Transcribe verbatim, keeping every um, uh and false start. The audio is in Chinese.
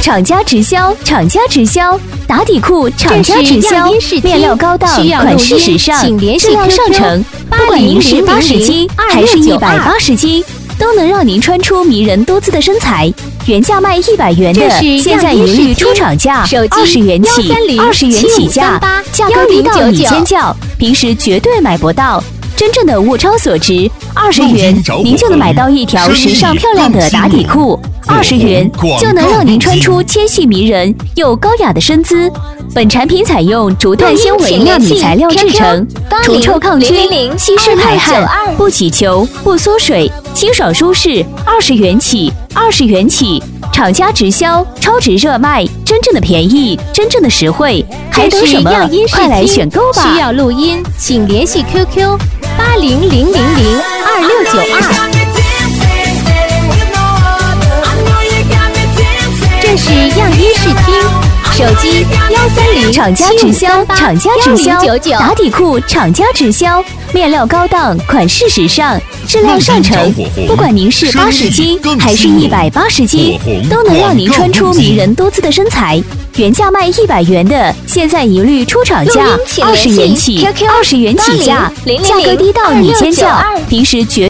厂家直销，厂家直销，打底裤，厂家直销，面料高档，款式时尚，质量上乘。不管您是八十斤还是一百八十斤，都能让您穿出迷人多姿的身材。原价卖一百元的，现在一律出厂价二十元起，二十元起价，价格低到你尖叫，平时绝对买不到。真正的物超所值，二十元您就能买到一条时尚漂亮的打底裤，二十元就能让您穿出纤细迷人又高雅的身姿。本产品采用竹炭纤维纳米材料制成，除臭抗菌、吸湿排汗，不起球、不缩水，清爽舒适。二十元起，二十元起，厂家直销，超值热卖，真正的便宜，真正的实惠，还等什么？快来选购吧！ 需要录音，请联系 Q Q 八零零零零二六九二。这是样衣视听。手机幺三零厂家直销，厂家直销，打底裤厂家直销，面料高档，款式时尚，质量上乘。不管您是八十斤还是一百八十斤，都能让您穿出迷人多姿的身材。原价卖一百元的，现在一律出厂价二十元起，二十元起价，价格低到你尖叫，平时绝。